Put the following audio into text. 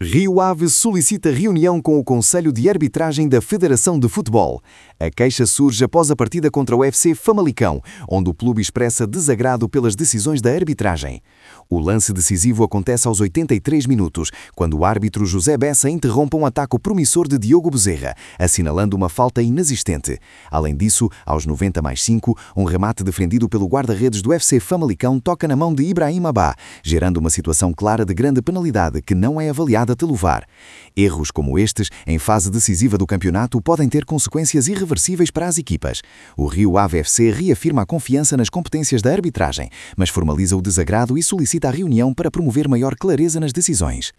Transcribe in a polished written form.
Rio Ave solicita reunião com o Conselho de Arbitragem da Federação de Futebol. A queixa surge após a partida contra o FC Famalicão, onde o clube expressa desagrado pelas decisões da arbitragem. O lance decisivo acontece aos 83 minutos, quando o árbitro José Bessa interrompe um ataque promissor de Diogo Bezerra, assinalando uma falta inexistente. Além disso, aos 90+5, um remate defendido pelo guarda-redes do FC Famalicão toca na mão de Ibrahim Abá, gerando uma situação clara de grande penalidade que não é avaliada pelo VAR. Erros como estes, em fase decisiva do campeonato, podem ter consequências irreversíveis para as equipas. O Rio Ave FC reafirma a confiança nas competências da arbitragem, mas formaliza o desagrado e solicita a reunião para promover maior clareza nas decisões.